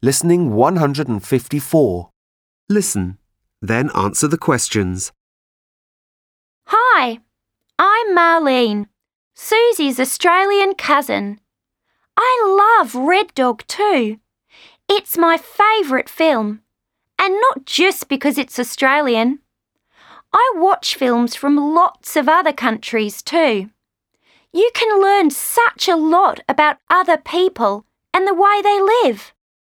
Listening 154. Listen, then answer the questions. Hi, I'm Marlene, Susie's Australian cousin. I love Red Dog too. It's my favourite film, and not just because it's Australian. I watch films from lots of other countries too. You can learn such a lot about other people and the way they live.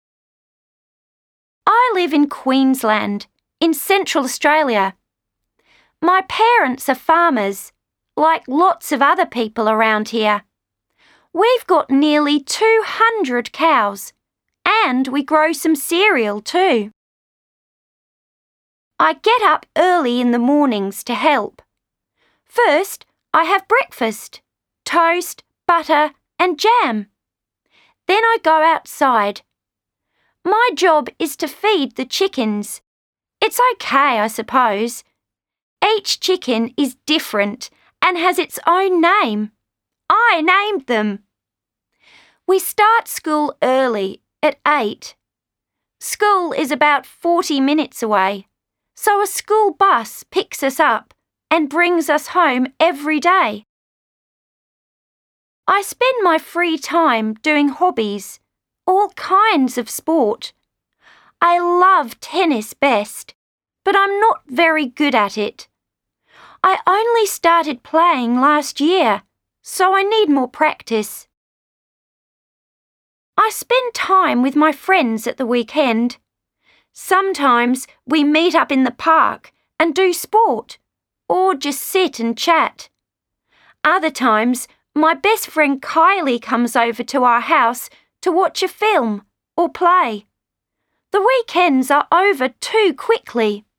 I live in Queensland, in Central Australia. My parents are farmers, like lots of other people around here. We've got nearly 200 cows, and we grow some cereal too. I get up early in the mornings to help. First, I have breakfast, toast, butter and jam. Then I go outside. My job is to feed the chickens. It's okay, I suppose. Each chicken is different and has its own name. I named them. We start school early, at 8. School is about 40 minutes away, so a school bus picks us up and brings us home every day. I spend my free time doing hobbies, all kinds of sport. I love tennis best, but I'm not very good at it. I only started playing last year, so I need more practice. I spend time with my friends at the weekend. Sometimes we meet up in the park and do sport, or just sit and chat. Other times, my best friend Kylie comes over to our house to watch a film or play. The weekends are over too quickly.